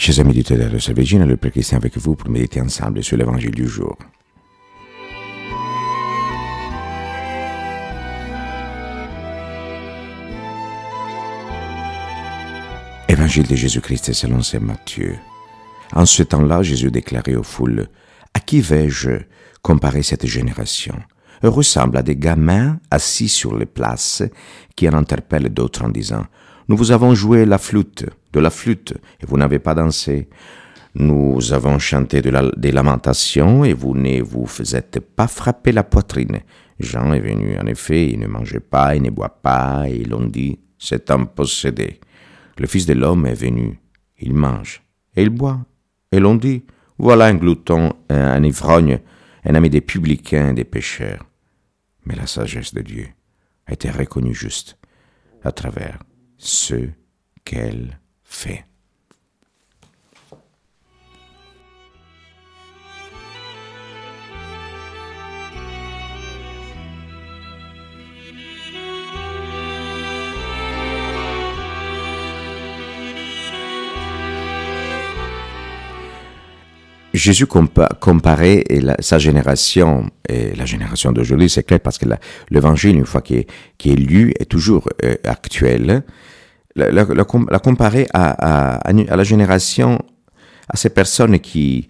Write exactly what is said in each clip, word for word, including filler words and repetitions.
Chers amis auditeurs de la Virgin, le Père Christian avec vous pour méditer ensemble sur l'évangile du jour. Évangile de Jésus-Christ selon saint Matthieu. En ce temps-là, Jésus déclarait aux foules: « À qui vais-je comparer cette génération ? Elle ressemble à des gamins assis sur les places qui en interpellent d'autres en disant: « Nous vous avons joué la flûte, de la flûte, et vous n'avez pas dansé. Nous avons chanté de la, des lamentations, et vous ne vous êtes pas frappé la poitrine. » Jean est venu, en effet, il ne mangeait pas, il ne boit pas, et ils l'ont dit: « C'est un possédé. » Le Fils de l'homme est venu, il mange, et il boit. Et l'on dit: « Voilà un glouton, un ivrogne, un ami des publicains et des pécheurs. » Mais la sagesse de Dieu a été reconnue juste à travers ce qu'elle fait. Jésus compa- comparait la, sa génération et la génération d'aujourd'hui, c'est clair, parce que la, l'évangile, une fois qu'il est, qu'il est lu, est toujours euh, actuel. La, la, la, la comparer à, à, à la génération, à ces personnes qui,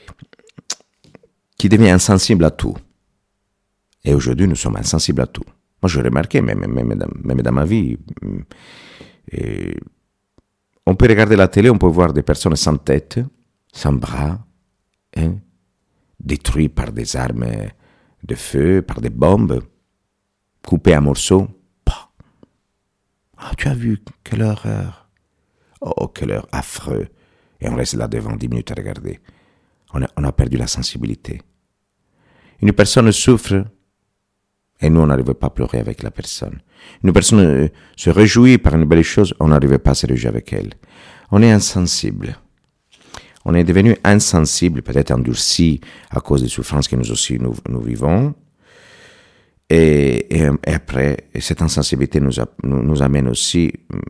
qui deviennent insensibles à tout. Et aujourd'hui, nous sommes insensibles à tout. Moi, j'ai remarqué, même, même, dans, même dans ma vie, et on peut regarder la télé, on peut voir des personnes sans tête, sans bras, Hein, détruit par des armes de feu, par des bombes, coupé en morceaux. Ah, oh, tu as vu, quelle horreur. Oh, quelle heure affreux. Et on reste là devant dix minutes à regarder. On a, on a perdu la sensibilité. Une personne souffre, et nous, on n'arrive pas à pleurer avec la personne. Une personne euh, se réjouit par une belle chose, on n'arrive pas à se réjouir avec elle. On est insensible. On est devenu insensible, peut-être endurci à cause des souffrances que nous aussi nous, nous vivons. Et, et, et après, et cette insensibilité nous, a, nous, nous amène aussi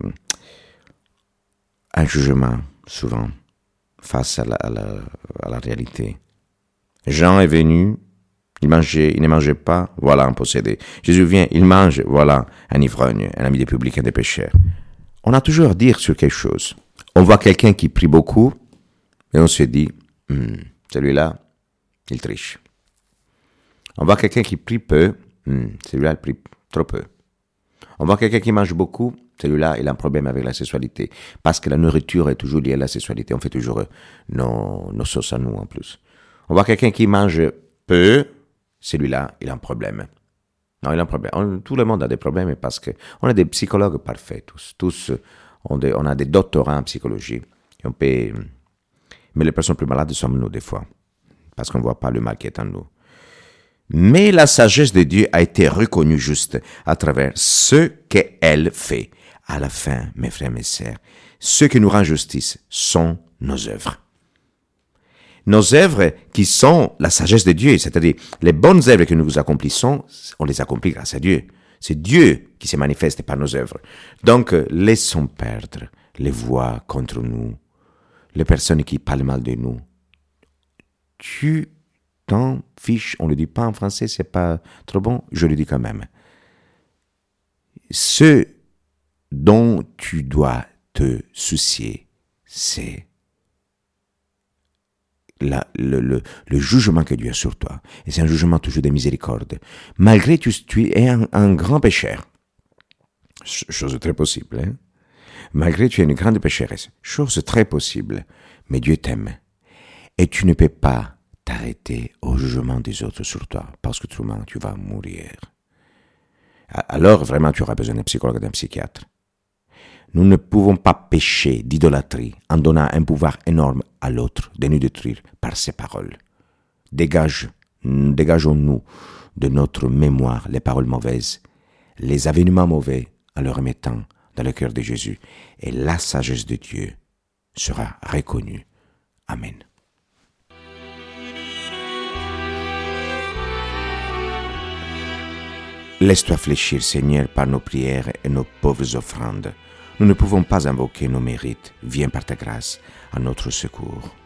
à un jugement, souvent, face à la, à la, à la réalité. Jean est venu, il mangeait, il ne mangeait pas, voilà un possédé. Jésus vient, il mange, voilà un ivrogne, un ami des publicains des pécheurs. On a toujours à dire sur quelque chose. On voit quelqu'un qui prie beaucoup, et on se dit, hm, celui-là, il triche. On voit quelqu'un qui prie peu, hm, celui-là, il prie trop peu. On voit quelqu'un qui mange beaucoup, celui-là, il a un problème avec la sexualité. Parce que la nourriture est toujours liée à la sexualité. On fait toujours nos, nos sauces à nous, en plus. On voit quelqu'un qui mange peu, celui-là, il a un problème. Non, il a un problème. On, tout le monde a des problèmes parce que on est des psychologues parfaits, tous. Tous, on, des, on a des doctorats en psychologie. Et on peut... Mais les personnes plus malades sommes nous, des fois, parce qu'on ne voit pas le mal qui est en nous. Mais la sagesse de Dieu a été reconnue juste à travers ce qu'elle fait. À la fin, mes frères, mes sœurs, ce qui nous rend justice sont nos œuvres. Nos œuvres qui sont la sagesse de Dieu, c'est-à-dire les bonnes œuvres que nous accomplissons, on les accomplit grâce à Dieu. C'est Dieu qui se manifeste par nos œuvres. Donc, laissons perdre les voix contre nous, les personnes qui parlent mal de nous. Tu t'en fiches, on ne le dit pas en français, c'est pas trop bon, je le dis quand même. Ce dont tu dois te soucier, c'est la, le, le, le jugement que Dieu a sur toi. Et c'est un jugement toujours de miséricorde. Malgré que tu, tu es un, un grand pécheur, chose très possible, hein? Malgré que tu es une grande pécheresse, chose très possible, mais Dieu t'aime. Et tu ne peux pas t'arrêter au jugement des autres sur toi, parce que autrement tu vas mourir. Alors vraiment tu auras besoin d'un psychologue, d'un psychiatre. Nous ne pouvons pas pécher d'idolâtrie en donnant un pouvoir énorme à l'autre de nous détruire par ses paroles. Dégage, dégageons-nous de notre mémoire les paroles mauvaises, les avènements mauvais en les remettant dans le cœur de Jésus, et la sagesse de Dieu sera reconnue. Amen. Laisse-toi fléchir, Seigneur, par nos prières et nos pauvres offrandes. nous ne pouvons pas invoquer nos mérites. Viens par ta grâce à notre secours.